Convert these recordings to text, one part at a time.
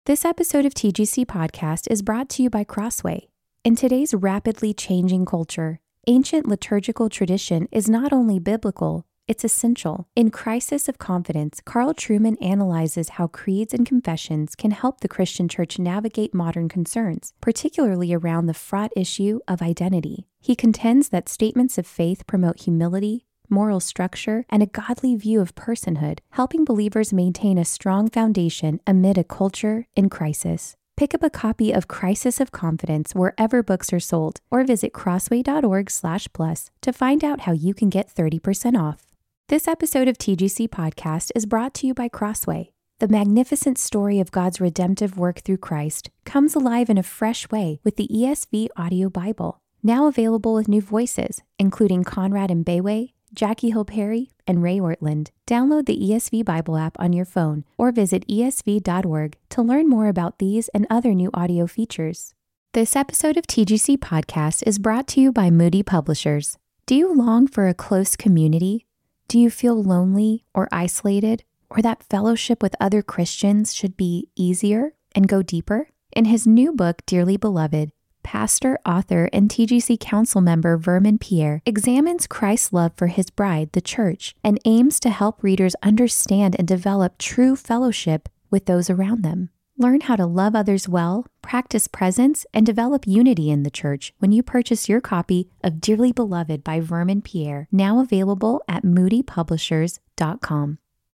This episode of TGC Podcast is brought to you by Crossway. In today's rapidly changing culture, ancient liturgical tradition is not only biblical, it's essential. In Crisis of Confidence, Carl Trueman analyzes how creeds and confessions can help the Christian church navigate modern concerns, particularly around the fraught issue of identity. He contends that statements of faith promote humility, moral structure, and a godly view of personhood, helping believers maintain a strong foundation amid a culture in crisis. Pick up a copy of Crisis of Confidence wherever books are sold, or visit crossway.org/plus to find out how you can get 30% off. This episode of TGC Podcast is brought to you by Crossway. The magnificent story of God's redemptive work through Christ comes alive in a fresh way with the ESV Audio Bible, now available with new voices, including Conrad Mbewe, Jackie Hill Perry, and Ray Ortland. Download the ESV Bible app on your phone or visit esv.org to learn more about these and other new audio features. This episode of TGC Podcast is brought to you by Moody Publishers. Do you long for a close community? Do you feel lonely or isolated, or that fellowship with other Christians should be easier and go deeper? In his new book, Dearly Beloved, pastor, author, and TGC Council member Vermin Pierre examines Christ's love for his bride, the church, and aims to help readers understand and develop true fellowship with those around them. Learn how to love others well, practice presence, and develop unity in the church when you purchase your copy of Dearly Beloved by Vermin Pierre, now available at moodypublishers.com.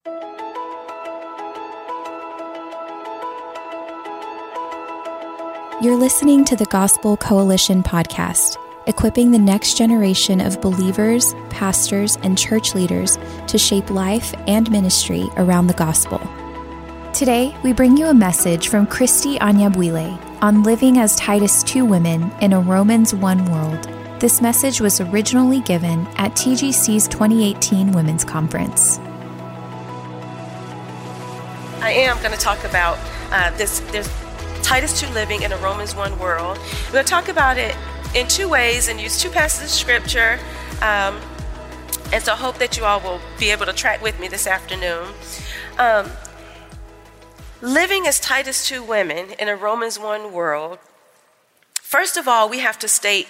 You're listening to the Gospel Coalition podcast, equipping the next generation of believers, pastors, and church leaders to shape life and ministry around the gospel. Today, we bring you a message from Christy Anyabwile on living as Titus 2 women in a Romans 1 world. This message was originally given at TGC's 2018 Women's Conference. I am going to talk about this Titus 2 living in a Romans 1 world. I'm going to talk about it in two ways and use two passages of scripture. And so I hope that you all will be able to track with me this afternoon. Living as Titus 2 women in a Romans 1 world, first of all, we have to state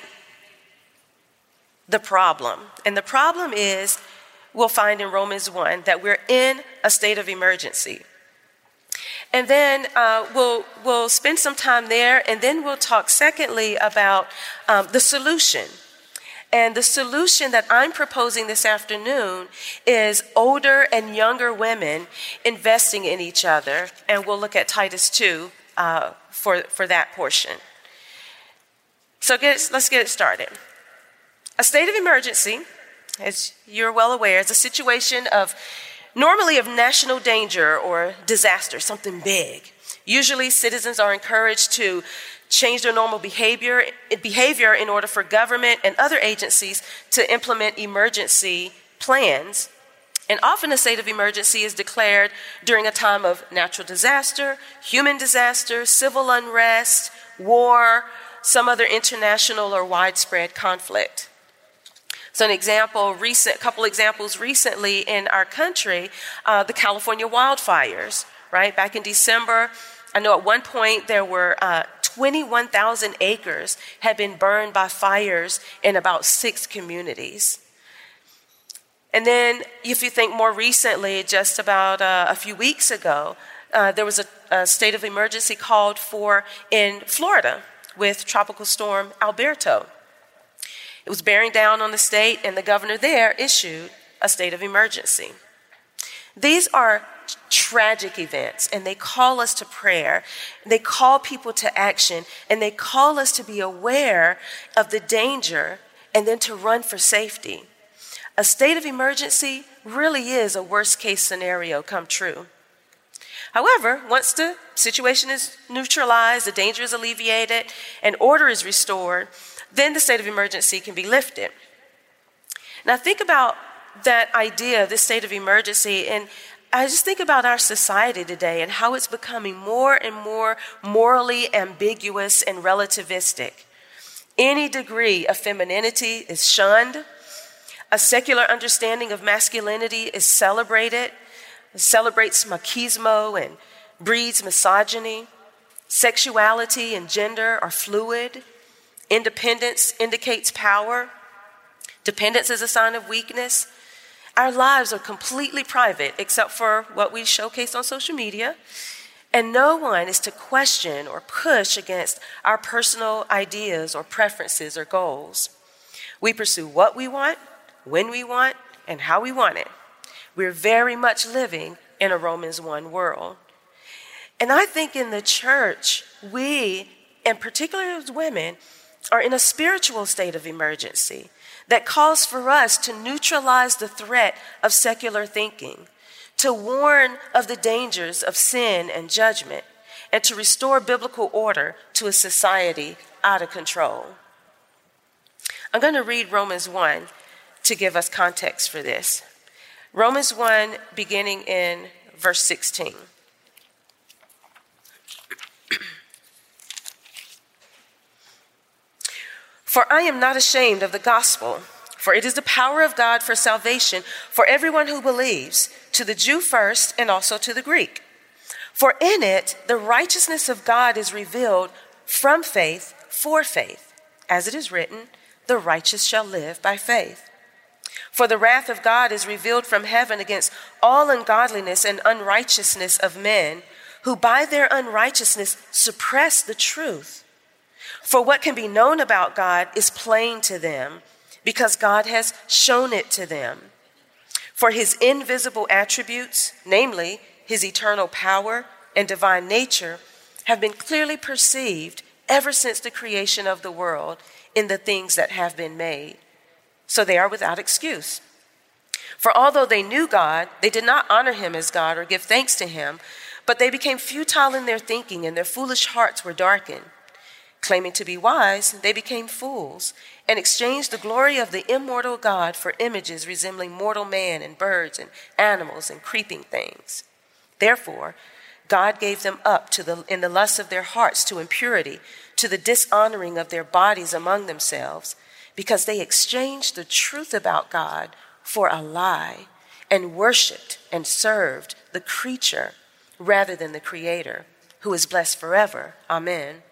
the problem. And the problem is, we'll find in Romans 1 that we're in a state of emergency. And then we'll spend some time there, and then we'll talk secondly about the solution. And the solution that I'm proposing this afternoon is older and younger women investing in each other, and we'll look at Titus 2 for that portion. So let's get it started. A state of emergency, as you're well aware, is a situation normally of national danger or disaster, something big. Usually citizens are encouraged to change their normal behavior in order for government and other agencies to implement emergency plans. And often a state of emergency is declared during a time of natural disaster, human disaster, civil unrest, war, some other international or widespread conflict. So a couple examples recently in our country, the California wildfires, right? Back in December, I know at one point there were 21,000 acres had been burned by fires in about 6 communities. And then if you think more recently, just about a few weeks ago, there was a state of emergency called for in Florida with Tropical Storm Alberto. It was bearing down on the state, and the governor there issued a state of emergency. These are tragic events, and they call us to prayer. They call people to action, and they call us to be aware of the danger and then to run for safety. A state of emergency really is a worst-case scenario come true. However, once the situation is neutralized, the danger is alleviated, and order is restored, then the state of emergency can be lifted. Now think about that idea of this state of emergency, and I just think about our society today and how it's becoming more and more morally ambiguous and relativistic. Any degree of femininity is shunned. A secular understanding of masculinity is celebrated. It celebrates machismo and breeds misogyny. Sexuality and gender are fluid. Independence indicates power. Dependence is a sign of weakness. Our lives are completely private except for what we showcase on social media. And no one is to question or push against our personal ideas or preferences or goals. We pursue what we want, when we want, and how we want it. We're very much living in a Romans 1 world. And I think in the church, we, and particularly as women, are in a spiritual state of emergency that calls for us to neutralize the threat of secular thinking, to warn of the dangers of sin and judgment, and to restore biblical order to a society out of control. I'm going to read Romans 1 to give us context for this. Romans 1, beginning in verse 16. For I am not ashamed of the gospel, for it is the power of God for salvation for everyone who believes, to the Jew first and also to the Greek. For in it the righteousness of God is revealed from faith for faith, as it is written, the righteous shall live by faith. For the wrath of God is revealed from heaven against all ungodliness and unrighteousness of men, who by their unrighteousness suppress the truth. For what can be known about God is plain to them, because God has shown it to them. For his invisible attributes, namely his eternal power and divine nature, have been clearly perceived ever since the creation of the world in the things that have been made. So they are without excuse. For although they knew God, they did not honor him as God or give thanks to him, but they became futile in their thinking, and their foolish hearts were darkened. Claiming to be wise, they became fools and exchanged the glory of the immortal God for images resembling mortal man and birds and animals and creeping things. Therefore, God gave them up in the lust of their hearts to impurity, to the dishonoring of their bodies among themselves, because they exchanged the truth about God for a lie and worshiped and served the creature rather than the Creator, who is blessed forever. Amen.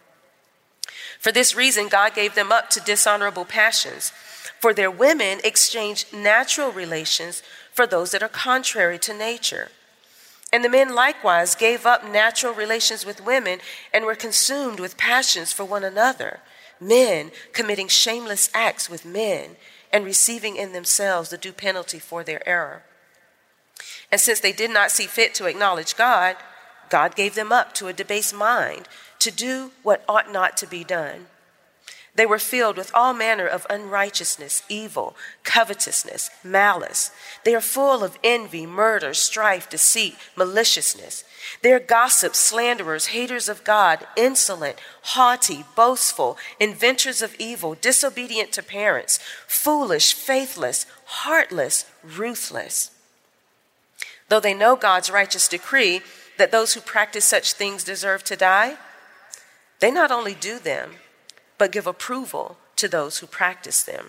For this reason, God gave them up to dishonorable passions, for their women exchanged natural relations for those that are contrary to nature. And the men likewise gave up natural relations with women and were consumed with passions for one another, men committing shameless acts with men and receiving in themselves the due penalty for their error. And since they did not see fit to acknowledge God, God gave them up to a debased mind to do what ought not to be done. They were filled with all manner of unrighteousness, evil, covetousness, malice. They are full of envy, murder, strife, deceit, maliciousness. They are gossips, slanderers, haters of God, insolent, haughty, boastful, inventors of evil, disobedient to parents, foolish, faithless, heartless, ruthless. Though they know God's righteous decree that those who practice such things deserve to die, they not only do them, but give approval to those who practice them.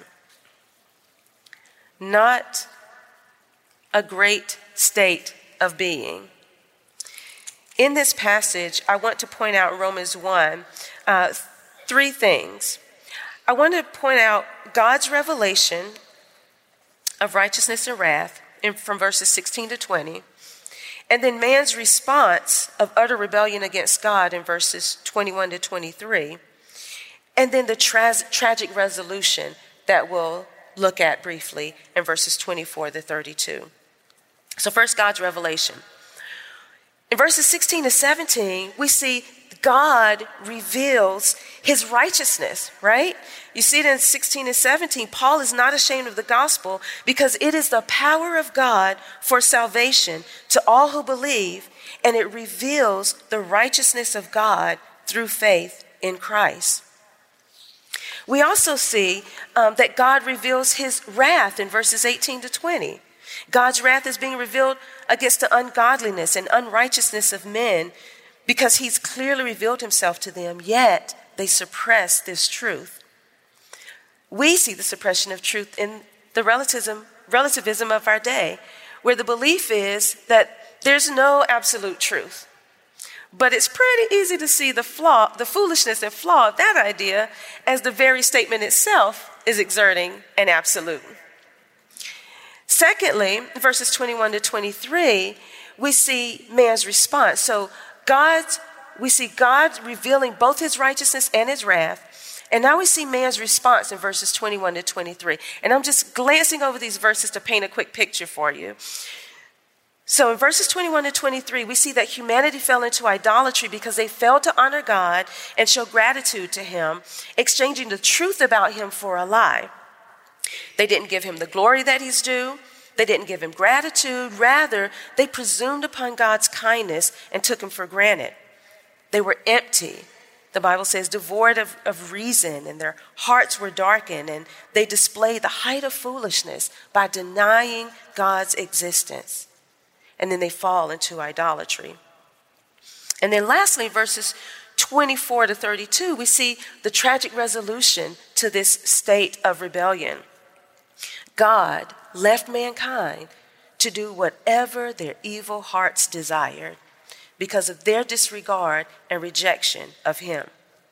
Not a great state of being. In this passage, I want to point out in Romans 1, 3 things. I want to point out God's revelation of righteousness and wrath from verses 16 to 20. And then man's response of utter rebellion against God in verses 21 to 23. And then the tragic resolution that we'll look at briefly in verses 24 to 32. So first, God's revelation. In verses 16 to 17, we see God reveals his righteousness, right? You see it in 16 and 17. Paul is not ashamed of the gospel because it is the power of God for salvation to all who believe, and it reveals the righteousness of God through faith in Christ. We also see that God reveals his wrath in verses 18 to 20. God's wrath is being revealed against the ungodliness and unrighteousness of men because he's clearly revealed himself to them, yet they suppress this truth. We see the suppression of truth in the relativism of our day, where the belief is that there's no absolute truth. But it's pretty easy to see the foolishness and flaw of that idea, as the very statement itself is exerting an absolute. Secondly, verses 21 to 23, we see man's response. So we see God revealing both his righteousness and his wrath. And now we see man's response in verses 21 to 23. And I'm just glancing over these verses to paint a quick picture for you. So in verses 21 to 23, we see that humanity fell into idolatry because they failed to honor God and show gratitude to him, exchanging the truth about him for a lie. They didn't give him the glory that he's due. They didn't give him gratitude. Rather, they presumed upon God's kindness and took him for granted. They were empty. The Bible says devoid of reason, and their hearts were darkened, and they displayed the height of foolishness by denying God's existence. And then they fall into idolatry. And then lastly, verses 24 to 32, we see the tragic resolution to this state of rebellion. God left mankind to do whatever their evil hearts desired because of their disregard and rejection of him.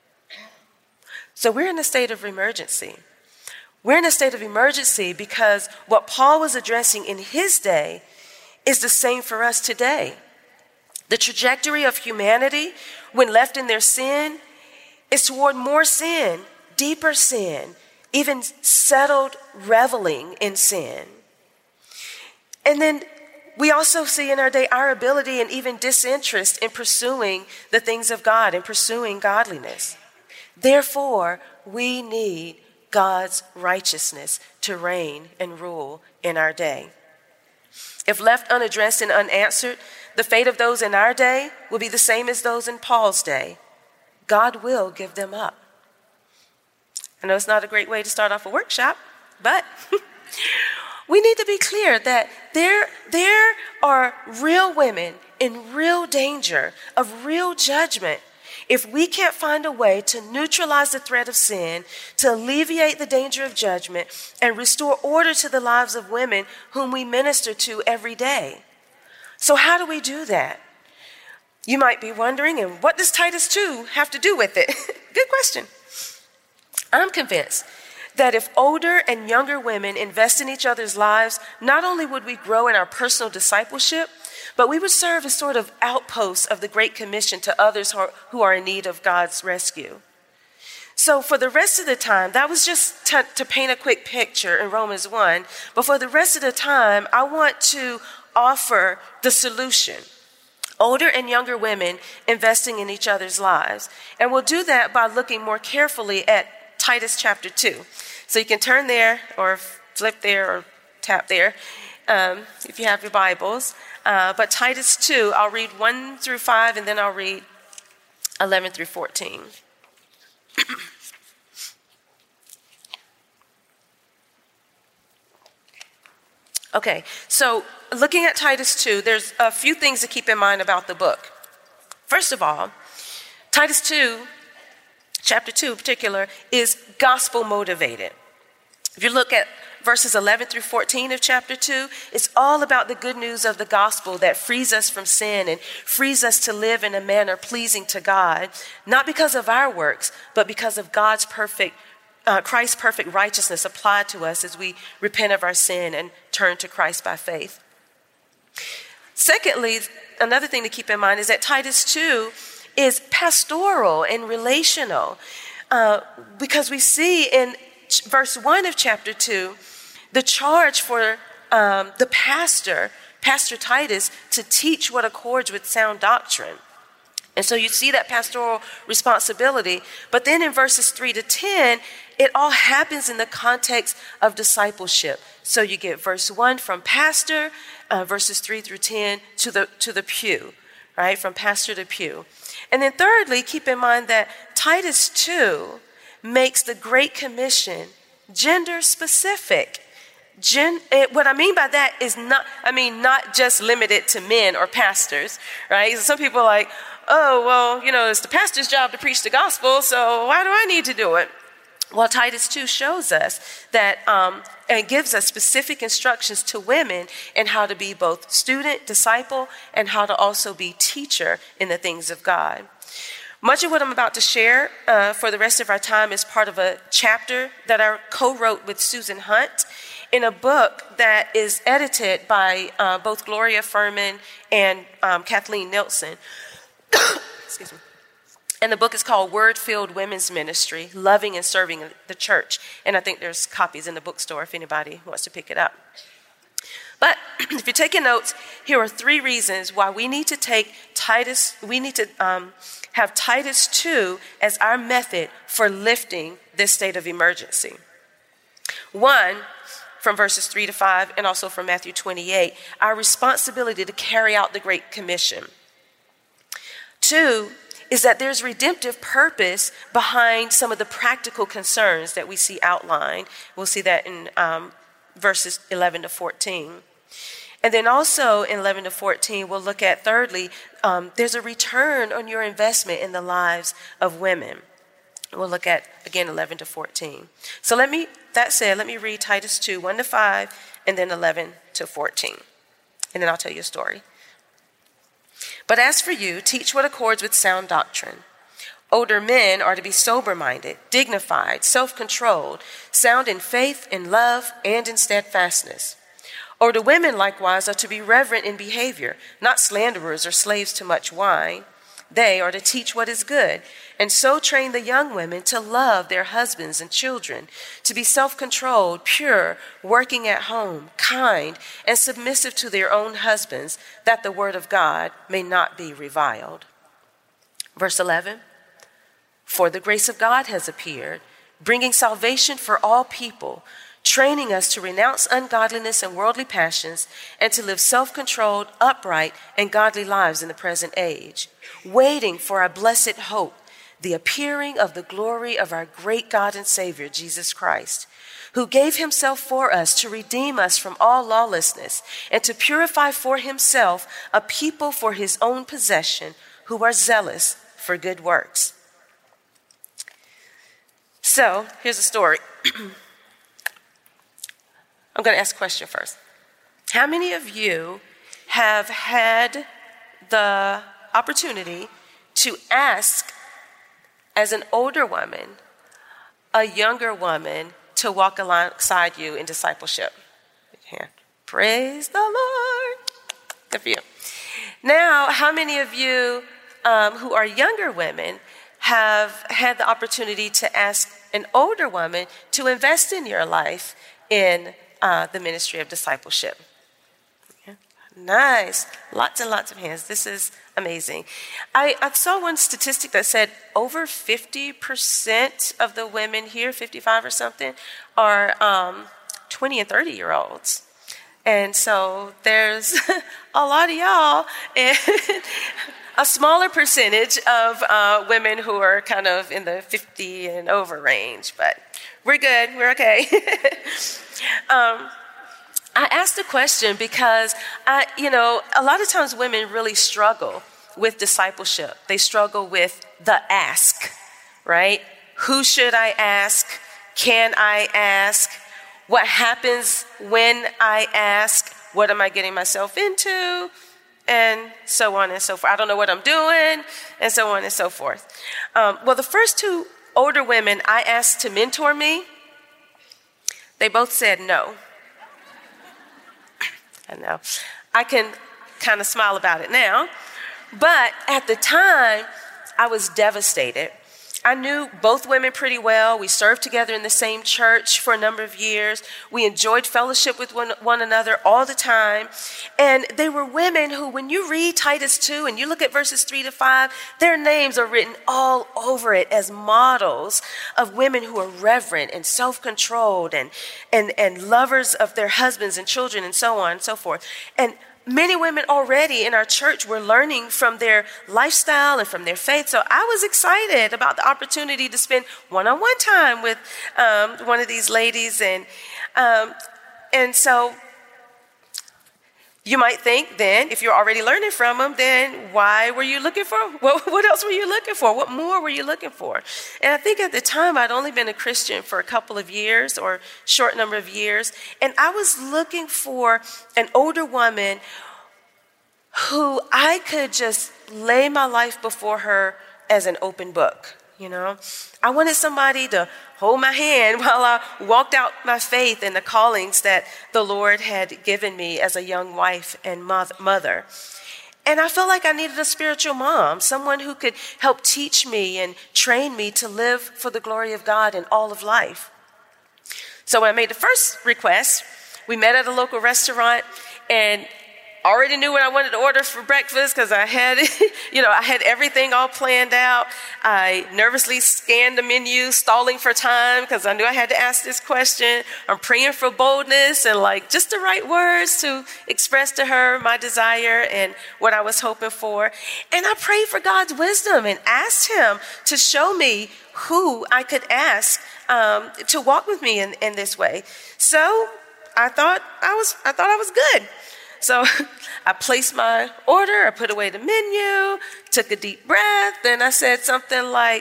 So we're in a state of emergency. We're in a state of emergency because what Paul was addressing in his day is the same for us today. The trajectory of humanity, when left in their sin, is toward more sin, deeper sin, even settled reveling in sin. And then we also see in our day our ability and even disinterest in pursuing the things of God and pursuing godliness. Therefore, we need God's righteousness to reign and rule in our day. If left unaddressed and unanswered, the fate of those in our day will be the same as those in Paul's day. God will give them up. I know it's not a great way to start off a workshop, but we need to be clear that there are real women in real danger of real judgment if we can't find a way to neutralize the threat of sin, to alleviate the danger of judgment, and restore order to the lives of women whom we minister to every day. So how do we do that? You might be wondering, and what does Titus 2 have to do with it? Good question. I'm convinced that if older and younger women invest in each other's lives, not only would we grow in our personal discipleship, but we would serve as sort of outposts of the Great Commission to others who are in need of God's rescue. So for the rest of the time, that was just to paint a quick picture in Romans 1, but for the rest of the time, I want to offer the solution. Older and younger women investing in each other's lives. And we'll do that by looking more carefully at Titus chapter 2. So you can turn there or flip there or tap there if you have your Bibles. But Titus 2, I'll read 1 through 5 and then I'll read 11 through 14. Okay, so looking at Titus 2, there's a few things to keep in mind about the book. First of all, Titus 2, chapter 2 in particular, is gospel motivated. If you look at verses 11 through 14 of chapter 2, it's all about the good news of the gospel that frees us from sin and frees us to live in a manner pleasing to God, not because of our works, but because of God's Christ's perfect righteousness applied to us as we repent of our sin and turn to Christ by faith. Secondly, another thing to keep in mind is that Titus 2 is pastoral and relational because we see in verse 1 of chapter 2 the charge for the Pastor Titus, to teach what accords with sound doctrine. And so you see that pastoral responsibility. But then in verses 3 to 10, it all happens in the context of discipleship. So you get verse 1 from pastor, verses 3 through 10 to the pew, right? From pastor to pew. And then thirdly, keep in mind that Titus 2 makes the Great Commission gender specific. What I mean by that is not just limited to men or pastors, right? Some people are like, oh, well, it's the pastor's job to preach the gospel, so why do I need to do it? Well, Titus 2 shows us that and gives us specific instructions to women in how to be both student, disciple, and how to also be teacher in the things of God. Much of what I'm about to share for the rest of our time is part of a chapter that I co-wrote with Susan Hunt in a book that is edited by both Gloria Furman and Kathleen Nilsson. Excuse me. And the book is called Word-Filled Women's Ministry, Loving and Serving the Church. And I think there's copies in the bookstore if anybody wants to pick it up. But if you're taking notes, here are 3 reasons why we need to take Titus, we need to have Titus 2 as our method for lifting this state of emergency. 1, from verses 3 to 5, and also from Matthew 28, our responsibility to carry out the Great Commission. 2, is that there's redemptive purpose behind some of the practical concerns that we see outlined. We'll see that in verses 11 to 14. And then also in 11 to 14, we'll look at, thirdly, there's a return on your investment in the lives of women. We'll look at, again, 11 to 14. So let me read Titus 2, 1 to 5, and then 11 to 14. And then I'll tell you a story. But as for you, teach what accords with sound doctrine. Older men are to be sober-minded, dignified, self-controlled, sound in faith, in love, and in steadfastness. Older women likewise are to be reverent in behavior, not slanderers or slaves to much wine. They are to teach what is good, and so train the young women to love their husbands and children, to be self-controlled, pure, working at home, kind, and submissive to their own husbands, that the word of God may not be reviled. Verse 11, for the grace of God has appeared, bringing salvation for all people, training us to renounce ungodliness and worldly passions, and to live self-controlled, upright, and godly lives in the present age, waiting for our blessed hope, the appearing of the glory of our great God and Savior, Jesus Christ, who gave himself for us to redeem us from all lawlessness and to purify for himself a people for his own possession who are zealous for good works. So here's a story. I'm going to ask a question first. How many of you have had the opportunity to ask, as an older woman, a younger woman to walk alongside you in discipleship? Yeah. Praise the Lord. Good for you. Now, how many of you who are younger women have had the opportunity to ask an older woman to invest in your life in the ministry of discipleship? Yeah. Nice. Lots and lots of hands. This is amazing. I saw one statistic that said over 50% of the women here, 55 or something, are 20 and 30-year-olds. And so there's a lot of y'all and a smaller percentage of women who are kind of in the 50 and over range, but we're good. We're okay. I asked the question because, a lot of times women really struggle with discipleship. They struggle with the ask, right? Who should I ask? Can I ask? What happens when I ask? What am I getting myself into? And so on and so forth. I don't know what I'm doing, and so on and so forth. Well, the first 2 older women I asked to mentor me, they both said no. I know. I can kind of smile about it now. But at the time, I was devastated. I knew both women pretty well. We served together in the same church for a number of years. We enjoyed fellowship with one another all the time. And they were women who, when you read Titus 2 and you look at verses 3 to 5, their names are written all over it as models of women who are reverent and self-controlled and lovers of their husbands and children and so on and so forth. And many women already in our church were learning from their lifestyle and from their faith. So I was excited about the opportunity to spend one-on-one time with one of these ladies. And so You might think then, if you're already learning from them, then why were you looking for? What else were you looking for? What more were you looking for? And I think at the time I'd only been a Christian for a couple of years or short number of years. And I was looking for an older woman who I could just lay my life before her as an open book. You know, I wanted somebody to hold my hand while I walked out my faith and the callings that the Lord had given me as a young wife and mother. And I felt like I needed a spiritual mom, someone who could help teach me and train me to live for the glory of God in all of life. So when I made the first request, we met at a local restaurant, and already knew what I wanted to order for breakfast because I had, I had everything all planned out. I nervously scanned the menu, stalling for time because I knew I had to ask this question. I'm praying for boldness and just the right words to express to her my desire and what I was hoping for. And I prayed for God's wisdom and asked him to show me who I could ask to walk with me in this way. So I thought I was good. So I placed my order, I put away the menu, took a deep breath, and I said something like,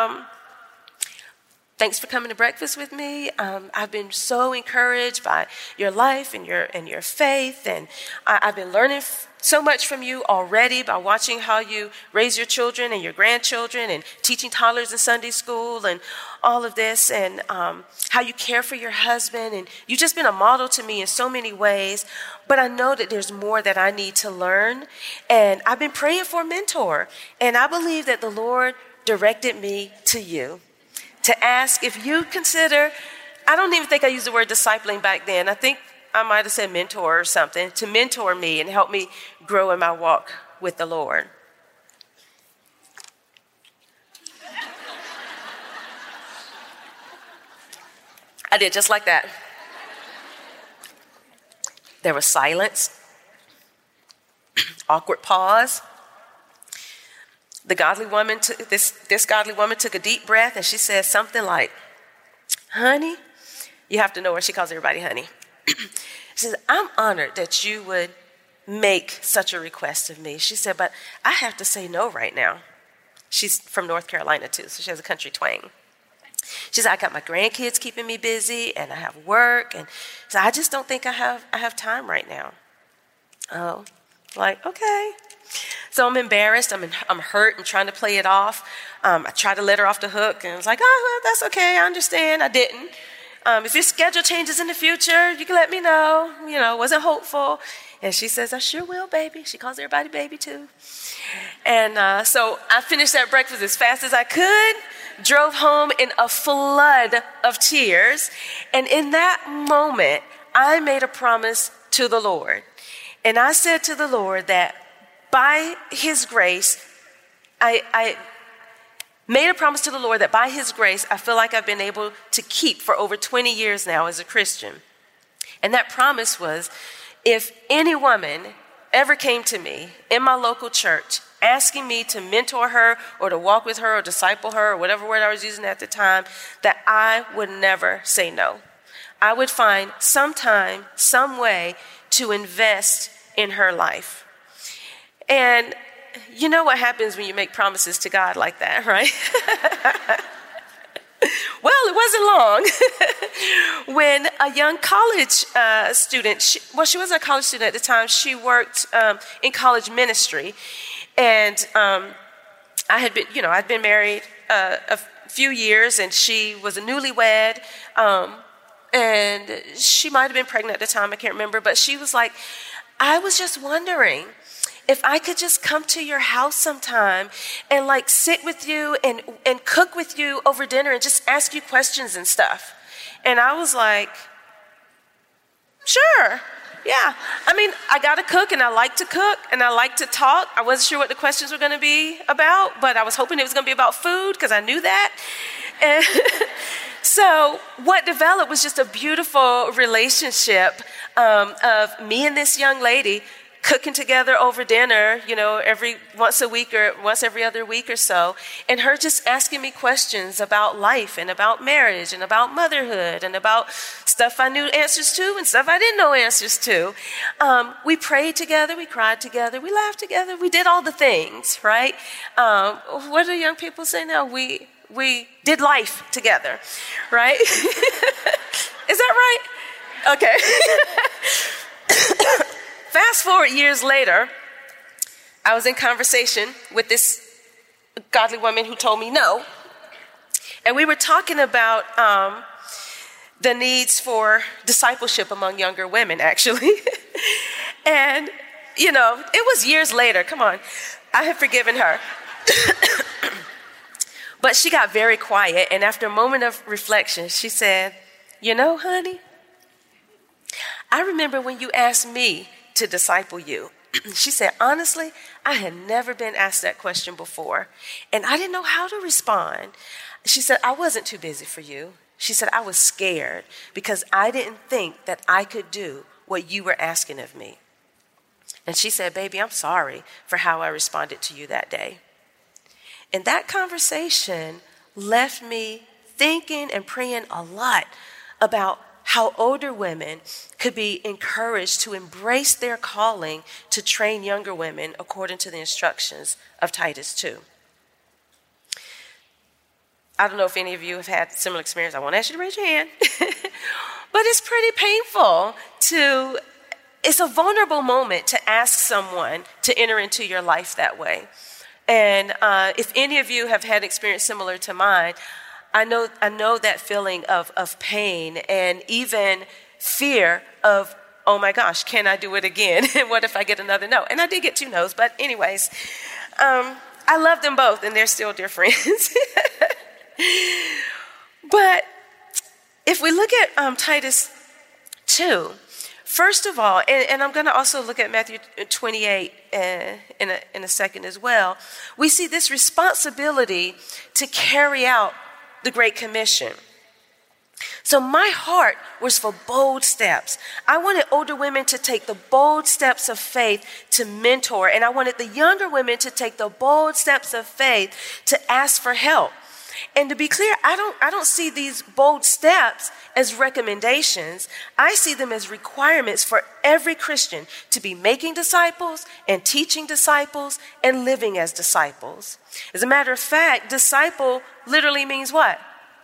thanks for coming to breakfast with me. I've been so encouraged by your life and your faith, and I've been learning so much from you already by watching how you raise your children and your grandchildren and teaching toddlers in Sunday school and all of this, and how you care for your husband. And you've just been a model to me in so many ways, but I know that there's more that I need to learn. And I've been praying for a mentor, and I believe that the Lord directed me to you to ask if you consider, I don't even think I used the word discipling back then. I think I might have said mentor or something, to mentor me and help me grow in my walk with the Lord. I did just like that. There was silence, awkward pause. The godly woman, this godly woman took a deep breath, and she said something like, honey, you have to know her. She calls everybody honey. She says, I'm honored that you would make such a request of me. She said, but I have to say no right now. She's from North Carolina too, so she has a country twang. She said, I got my grandkids keeping me busy, and I have work, and so I just don't think I have time right now. Oh, okay. So I'm embarrassed, I'm hurt, and trying to play it off. I tried to let her off the hook, and I was like, oh, well, that's okay, I understand. I didn't. If your schedule changes in the future, you can let me know. Wasn't hopeful. And she says, I sure will, baby. She calls everybody baby too. And so I finished that breakfast as fast as I could, drove home in a flood of tears. And in that moment, I made a promise to the Lord. And I said to the Lord that by his grace, I made a promise to the Lord that by his grace, I feel like I've been able to keep for over 20 years now as a Christian. And that promise was, if any woman ever came to me in my local church asking me to mentor her or to walk with her or disciple her or whatever word I was using at the time, that I would never say no. I would find some time, some way to invest in her life. And you know what happens when you make promises to God like that, right? Well, it wasn't long when a young college student, she wasn't a college student at the time, she worked in college ministry. And I'd been married a few years, and she was a newlywed, and she might have been pregnant at the time, I can't remember, but she was like, I was just wondering if I could just come to your house sometime and sit with you and cook with you over dinner and just ask you questions and stuff. And I was like, sure, yeah. I got to cook, and I like to cook, and I like to talk. I wasn't sure what the questions were going to be about, but I was hoping it was going to be about food because I knew that. And so what developed was just a beautiful relationship of me and this young lady cooking together over dinner, every once a week or once every other week or so, and her just asking me questions about life and about marriage and about motherhood and about stuff I knew answers to and stuff I didn't know answers to. We prayed together, we cried together, we laughed together, we did all the things, right? What do young people say now? We did life together, right? Is that right? Okay. Fast forward years later, I was in conversation with this godly woman who told me no. And we were talking about the needs for discipleship among younger women, actually. And, it was years later. Come on. I have forgiven her. But she got very quiet. And after a moment of reflection, she said, honey, I remember when you asked me to disciple you. She said, honestly, I had never been asked that question before, and I didn't know how to respond. She said, I wasn't too busy for you. She said, I was scared because I didn't think that I could do what you were asking of me. And she said, baby, I'm sorry for how I responded to you that day. And that conversation left me thinking and praying a lot about how older women could be encouraged to embrace their calling to train younger women according to the instructions of Titus 2. I don't know if any of you have had similar experience. I won't ask you to raise your hand. But it's pretty painful it's a vulnerable moment to ask someone to enter into your life that way. And if any of you have had experience similar to mine, I know that feeling of pain and even fear of, oh my gosh, can I do it again? And what if I get another no? And I did get 2 no's, but anyways, I love them both and they're still dear friends. But if we look at Titus 2, first of all, and I'm going to also look at Matthew 28 in a second as well, we see this responsibility to carry out the Great Commission. So my heart was for bold steps. I wanted older women to take the bold steps of faith to mentor, and I wanted the younger women to take the bold steps of faith to ask for help. And to be clear, I don't see these bold steps as recommendations. I see them as requirements for every Christian to be making disciples and teaching disciples and living as disciples. As a matter of fact, disciple literally means what?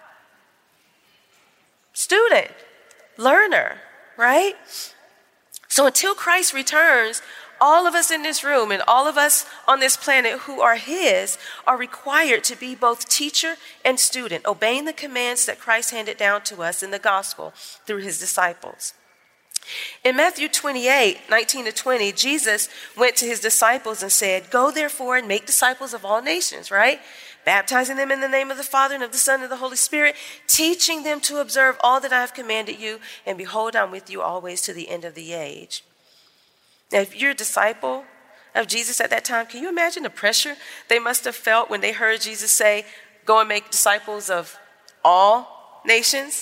Student, learner, right? So until Christ returns, all of us in this room and all of us on this planet who are his are required to be both teacher and student, obeying the commands that Christ handed down to us in the gospel through his disciples. In Matthew 28, 19-20, Jesus went to his disciples and said, go therefore and make disciples of all nations, right? Baptizing them in the name of the Father and of the Son and of the Holy Spirit, teaching them to observe all that I have commanded you, and behold, I'm with you always to the end of the age. Now, if you're a disciple of Jesus at that time, can you imagine the pressure they must have felt when they heard Jesus say, go and make disciples of all nations?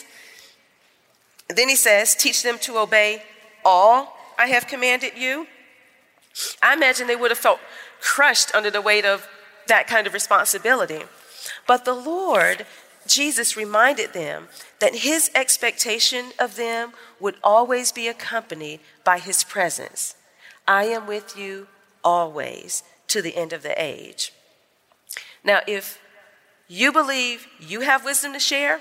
And then he says, teach them to obey all I have commanded you. I imagine they would have felt crushed under the weight of that kind of responsibility. But the Lord, Jesus, reminded them that his expectation of them would always be accompanied by his presence. I am with you always to the end of the age. Now, if you believe you have wisdom to share,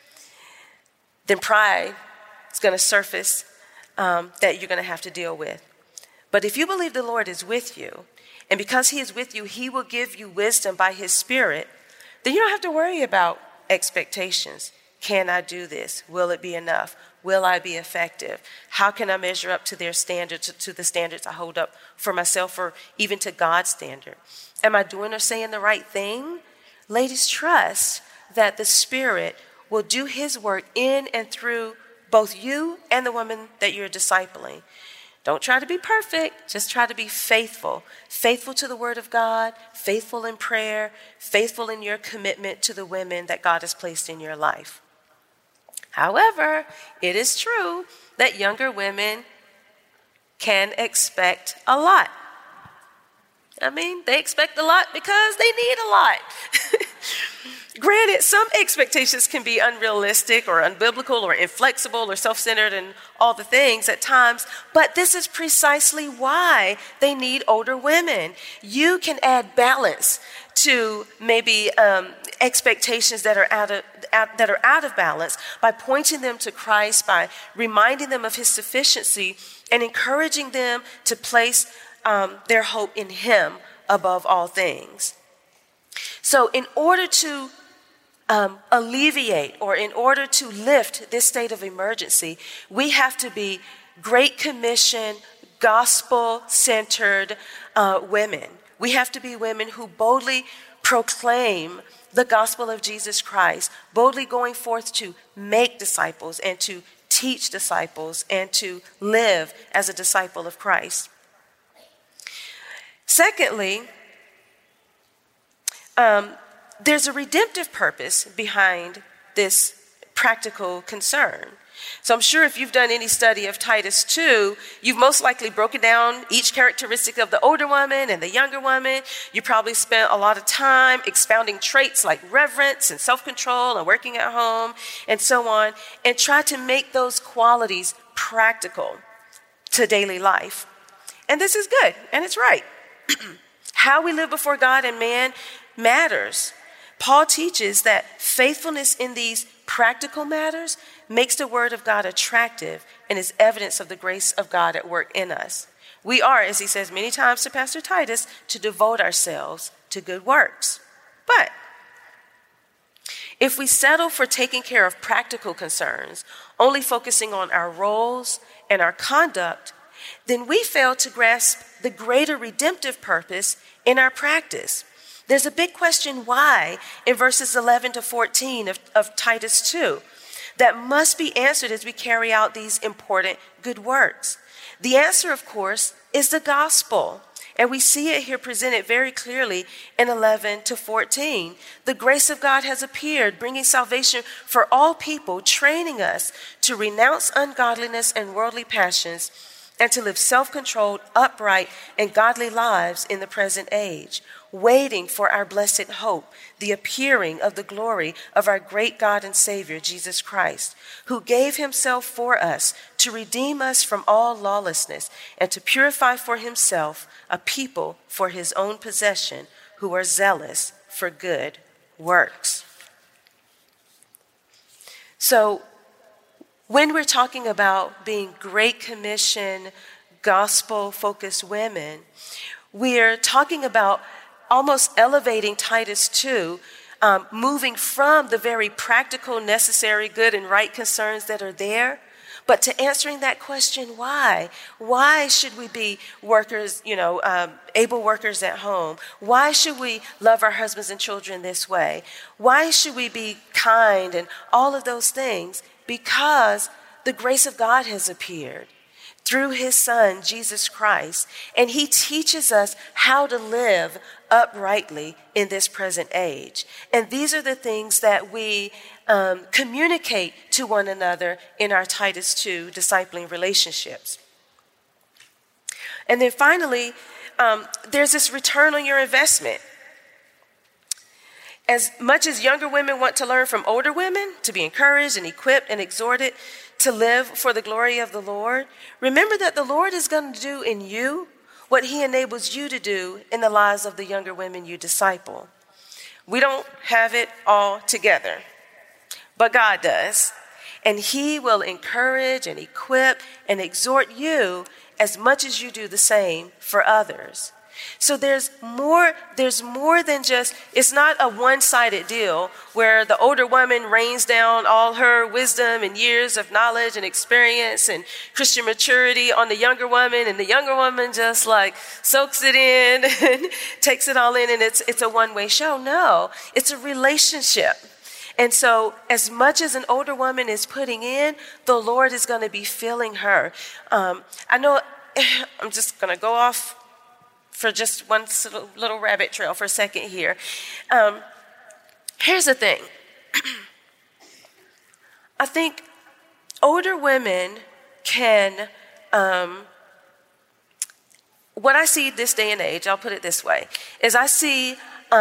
then pride is going to surface that you're going to have to deal with. But if you believe the Lord is with you, and because he is with you, he will give you wisdom by his Spirit, then you don't have to worry about expectations. Can I do this? Will it be enough? Will I be effective? How can I measure up to their standards, to the standards I hold up for myself, or even to God's standard? Am I doing or saying the right thing? Ladies, trust that the Spirit will do his work in and through both you and the woman that you're discipling. Don't try to be perfect. Just try to be faithful. Faithful to the Word of God, faithful in prayer, faithful in your commitment to the women that God has placed in your life. However, it is true that younger women can expect a lot. I mean, they expect a lot because they need a lot. Granted, some expectations can be unrealistic or unbiblical or inflexible or self-centered and all the things at times, but this is precisely why they need older women. You can add balance to maybe expectations that are out of balance by pointing them to Christ, by reminding them of his sufficiency, and encouraging them to place their hope in him above all things. So in order to alleviate or in order to lift this state of emergency, we have to be Great Commission, gospel-centered women. We have to be women who boldly proclaim the gospel of Jesus Christ, boldly going forth to make disciples and to teach disciples and to live as a disciple of Christ. Secondly, there's a redemptive purpose behind this practical concern. So I'm sure if you've done any study of Titus 2, you've most likely broken down each characteristic of the older woman and the younger woman. You probably spent a lot of time expounding traits like reverence and self-control and working at home and so on, and try to make those qualities practical to daily life. And this is good, and it's right. How we live before God and man matters. Paul teaches that faithfulness in these practical matters makes the word of God attractive and is evidence of the grace of God at work in us. We are, as he says many times to Pastor Titus, to devote ourselves to good works. But if we settle for taking care of practical concerns, only focusing on our roles and our conduct, then we fail to grasp the greater redemptive purpose in our practice. There's a big question why in verses 11 to 14 of Titus 2 that must be answered as we carry out these important good works. The answer, of course, is the gospel. And we see it here presented very clearly in 11 to 14. The grace of God has appeared, bringing salvation for all people, training us to renounce ungodliness and worldly passions and to live self-controlled, upright, and godly lives in the present age, waiting for our blessed hope, the appearing of the glory of our great God and Savior, Jesus Christ, who gave himself for us to redeem us from all lawlessness and to purify for himself a people for his own possession who are zealous for good works. So, when we're talking about being Great Commission, gospel-focused women, we're talking about almost elevating Titus 2, moving from the very practical, necessary, good, and right concerns that are there, but to answering that question, why? Why should we be workers, able workers at home? Why should we love our husbands and children this way? Why should we be kind and all of those things? Because the grace of God has appeared through his son, Jesus Christ, and he teaches us how to live uprightly in this present age. And these are the things that we communicate to one another in our Titus 2 discipling relationships. And then finally, there's this return on your investment. As much as younger women want to learn from older women, to be encouraged and equipped and exhorted to live for the glory of the Lord, remember that the Lord is going to do in you what he enables you to do in the lives of the younger women you disciple. We don't have it all together, but God does. And he will encourage and equip and exhort you as much as you do the same for others. So there's more than just, it's not a one-sided deal where the older woman rains down all her wisdom and years of knowledge and experience and Christian maturity on the younger woman, and the younger woman just like soaks it in and takes it all in, and it's a one-way show. No, it's a relationship. And so as much as an older woman is putting in, the Lord is going to be filling her. I know I'm just going to go off for just one little rabbit trail for a second here. Here's the thing. I think older women can what I see this day and age, I'll put it this way, is I see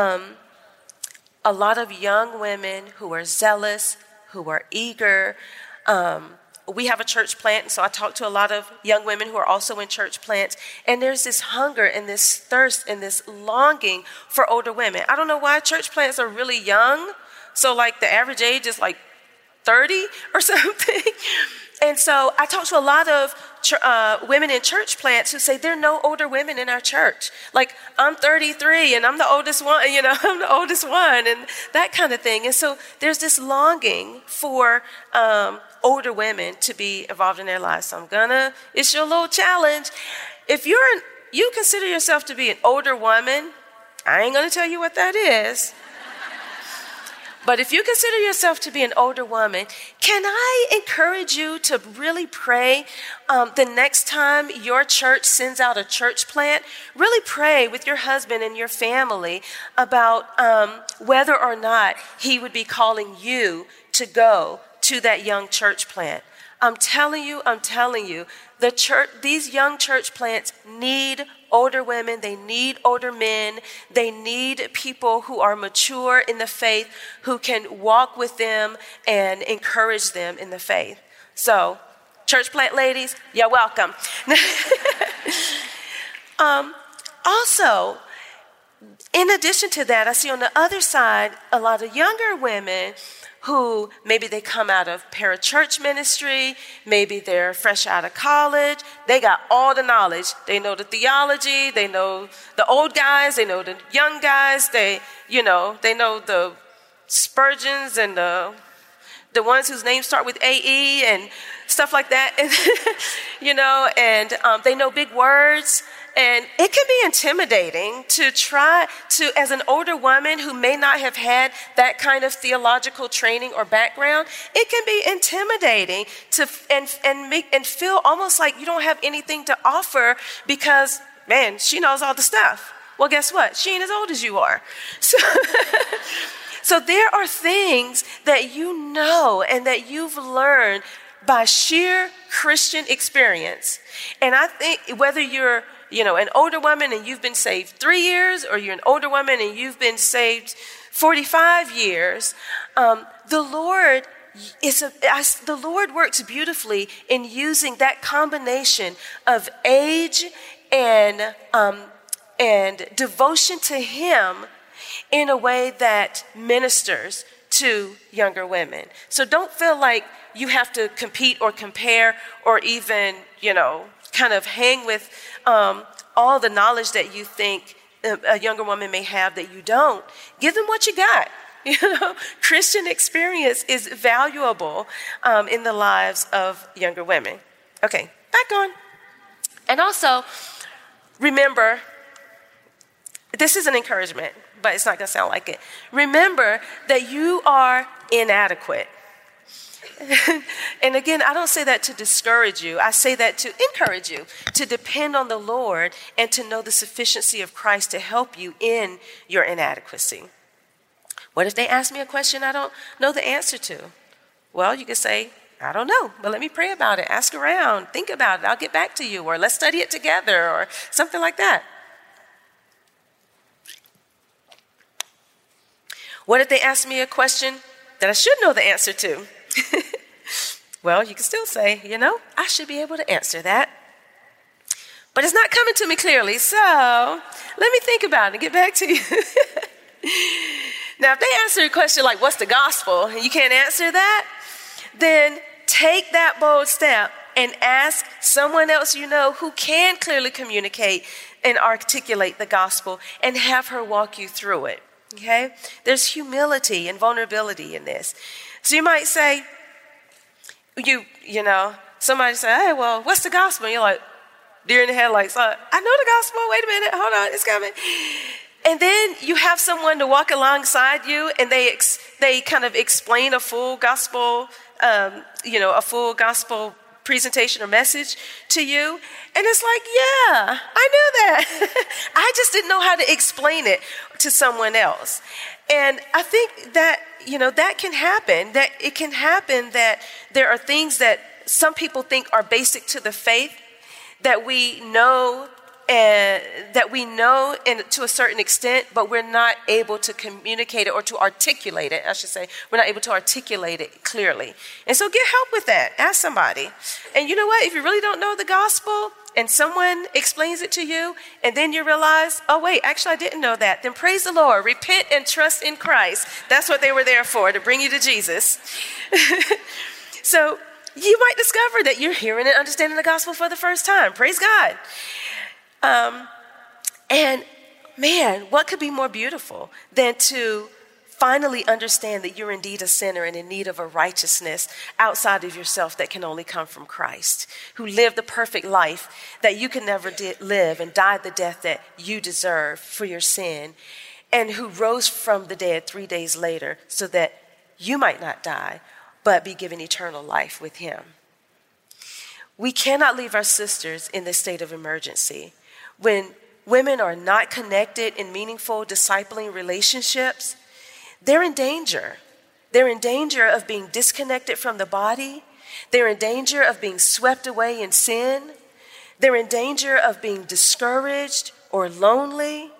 a lot of young women who are zealous, who are eager. We have a church plant, and so I talk to a lot of young women who are also in church plants, and there's this hunger and this thirst and this longing for older women. I don't know why church plants are really young, so like the average age is like 30 or something. And so I talk to a lot of women in church plants who say there are no older women in our church. Like, I'm 33 and I'm the oldest one, I'm the oldest one, and that kind of thing. And so there's this longing for older women to be involved in their lives. So it's your little challenge. If you consider yourself to be an older woman, I ain't gonna tell you what that is. But if you consider yourself to be an older woman, can I encourage you to really pray the next time your church sends out a church plant? Really pray with your husband and your family about whether or not he would be calling you to go to that young church plant. I'm telling you, these young church plants need older women, they need older men, they need people who are mature in the faith, who can walk with them and encourage them in the faith. So, church plant ladies, you're welcome. Also, in addition to that, I see on the other side a lot of younger women who maybe they come out of parachurch ministry, maybe they're fresh out of college, they got all the knowledge. They know the theology, they know the old guys, they know the young guys, they know the Spurgeons and the ones whose names start with AE and stuff like that, and they know big words. And it can be intimidating to try to, as an older woman who may not have had that kind of theological training or background, it can be intimidating to and feel almost like you don't have anything to offer because, man, she knows all the stuff. Well, guess what? She ain't as old as you are. So there are things that you know and that you've learned by sheer Christian experience. And I think whether you're an older woman and you've been saved 3 years, or you're an older woman and you've been saved 45 years, the Lord works beautifully in using that combination of age and devotion to Him in a way that ministers to younger women. So don't feel like you have to compete or compare or even, kind of hang with all the knowledge that you think a younger woman may have that you don't. Give them what you got. Christian experience is valuable in the lives of younger women. Okay, back on. And also, remember, this is an encouragement, but it's not going to sound like it. Remember that you are inadequate. And again, I don't say that to discourage you. I say that to encourage you, to depend on the Lord and to know the sufficiency of Christ to help you in your inadequacy. What if they ask me a question I don't know the answer to? Well, you can say, I don't know, but let me pray about it. Ask around, think about it. I'll get back to you, or let's study it together, or something like that. What if they ask me a question that I should know the answer to? Well, you can still say, I should be able to answer that. But it's not coming to me clearly, so let me think about it and get back to you. Now, if they answer a question like, what's the gospel? And you can't answer that, then take that bold step and ask someone else who can clearly communicate and articulate the gospel and have her walk you through it. Okay? There's humility and vulnerability in this. So you might say, somebody say, hey, well, what's the gospel? And you're like, deer in the headlights. I know the gospel. Wait a minute. Hold on. It's coming. And then you have someone to walk alongside you, and they kind of explain a full gospel, a full gospel presentation or message to you. And it's like, yeah, I knew that. I just didn't know how to explain it to someone else. And I think that, that can happen, that it can happen that there are things that some people think are basic to the faith that we know and that we know to a certain extent, but we're not able to communicate it or to articulate it, I should say. We're not able to articulate it clearly. And so get help with that. Ask somebody. And you know what? If you really don't know the gospel and someone explains it to you, and then you realize, oh, wait, actually, I didn't know that, then praise the Lord. Repent and trust in Christ. That's what they were there for, to bring you to Jesus. So you might discover that you're hearing and understanding the gospel for the first time. Praise God. And man, what could be more beautiful than to finally understand that you're indeed a sinner and in need of a righteousness outside of yourself that can only come from Christ, who lived the perfect life that you could never live and died the death that you deserve for your sin, and who rose from the dead 3 days later so that you might not die, but be given eternal life with him. We cannot leave our sisters in this state of emergency. When women are not connected in meaningful discipling relationships, they're in danger. They're in danger of being disconnected from the body. They're in danger of being swept away in sin. They're in danger of being discouraged or lonely.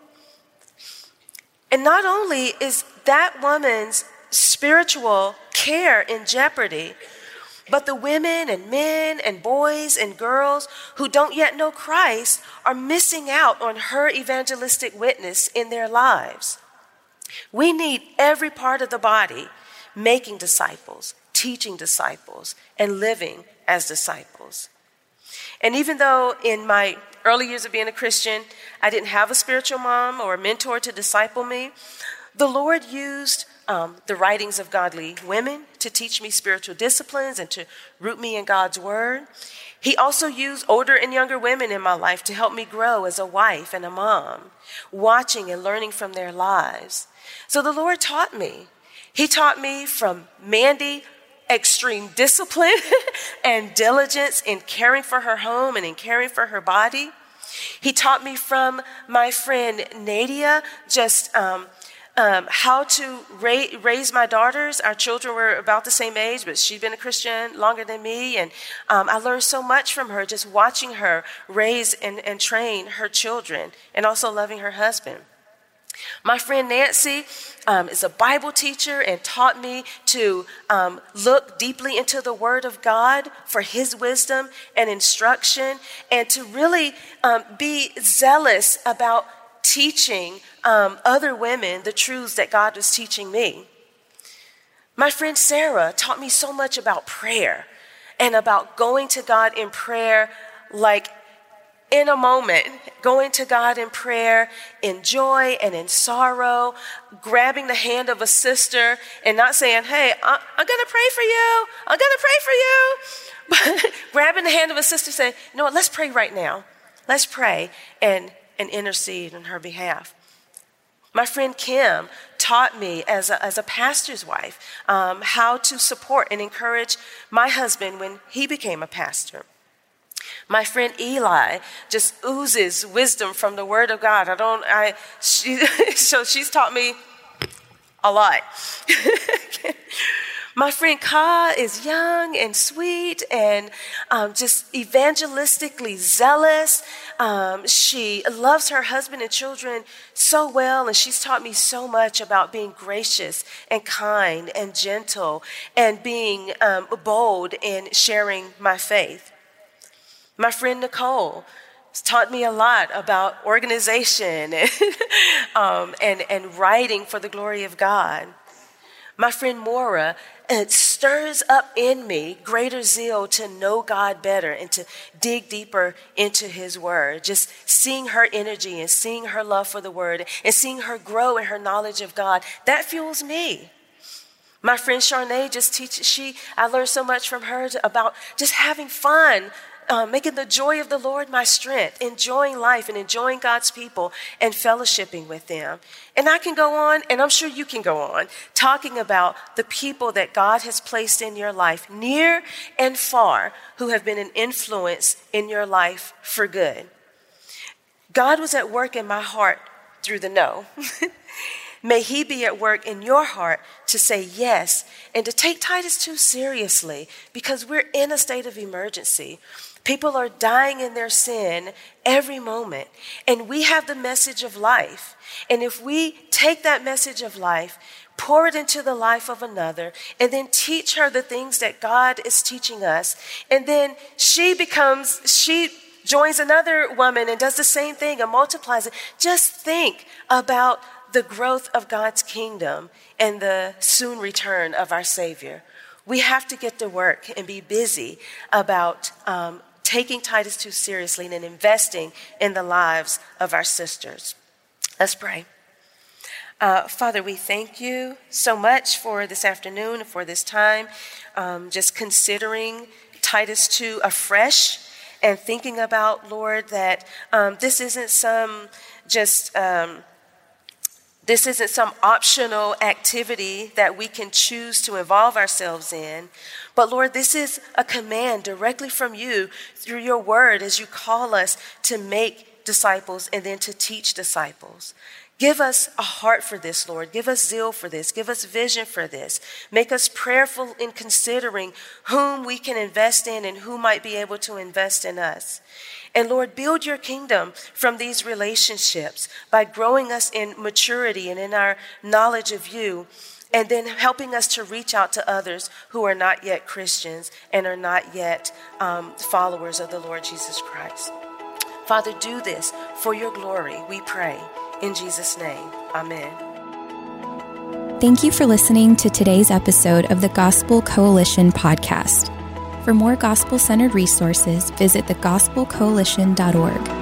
And not only is that woman's spiritual care in jeopardy, but the women and men and boys and girls who don't yet know Christ are missing out on her evangelistic witness in their lives. We need every part of the body making disciples, teaching disciples, and living as disciples. And even though in my early years of being a Christian, I didn't have a spiritual mom or a mentor to disciple me, the Lord used the writings of godly women to teach me spiritual disciplines and to root me in God's word. He also used older and younger women in my life to help me grow as a wife and a mom, watching and learning from their lives. So the Lord taught me. He taught me from Mandy extreme discipline and diligence in caring for her home and in caring for her body. He taught me from my friend Nadia just how to raise my daughters. Our children were about the same age, but she'd been a Christian longer than me. And I learned so much from her, just watching her raise and train her children and also loving her husband. My friend Nancy is a Bible teacher and taught me to look deeply into the Word of God for His wisdom and instruction, and to really be zealous about teaching other women the truths that God was teaching me. My friend Sarah taught me so much about prayer and about going to God in prayer, like in a moment, going to God in prayer, in joy and in sorrow, grabbing the hand of a sister and not saying, hey, I'm going to pray for you. I'm going to pray for you. But grabbing the hand of a sister saying, you know what, let's pray right now. Let's pray and intercede on her behalf. My friend Kim taught me as a pastor's wife how to support and encourage my husband when he became a pastor. My friend Eli just oozes wisdom from the Word of God. So she's taught me a lot. My friend Ka is young and sweet and just evangelistically zealous. She loves her husband and children so well, and she's taught me so much about being gracious and kind and gentle and being bold in sharing my faith. My friend Nicole has taught me a lot about organization and writing for the glory of God. My friend Maura, it stirs up in me greater zeal to know God better and to dig deeper into His Word. Just seeing her energy and seeing her love for the Word and seeing her grow in her knowledge of God, that fuels me. My friend Charnay just teaches, I learned so much from her about just having fun, making the joy of the Lord my strength, enjoying life and enjoying God's people and fellowshipping with them. And I can go on, and I'm sure you can go on, talking about the people that God has placed in your life, near and far, who have been an influence in your life for good. God was at work in my heart through the no. May He be at work in your heart to say yes and to take Titus 2 seriously, because we're in a state of emergency. People are dying in their sin every moment. And we have the message of life. And if we take that message of life, pour it into the life of another, and then teach her the things that God is teaching us, and then she joins another woman and does the same thing and multiplies it. Just think about the growth of God's kingdom and the soon return of our Savior. We have to get to work and be busy about taking Titus 2 seriously and investing in the lives of our sisters. Let's pray. Father, we thank you so much for this afternoon, for this time, just considering Titus 2 afresh and thinking about, Lord, that this isn't some optional activity that we can choose to involve ourselves in. But Lord, this is a command directly from you through your word as you call us to make disciples and then to teach disciples. Give us a heart for this, Lord. Give us zeal for this. Give us vision for this. Make us prayerful in considering whom we can invest in and who might be able to invest in us. And Lord, build your kingdom from these relationships by growing us in maturity and in our knowledge of you, and then helping us to reach out to others who are not yet Christians and are not yet followers of the Lord Jesus Christ. Father, do this for your glory, we pray. In Jesus' name, amen. Thank you for listening to today's episode of the Gospel Coalition podcast. For more gospel-centered resources, visit thegospelcoalition.org.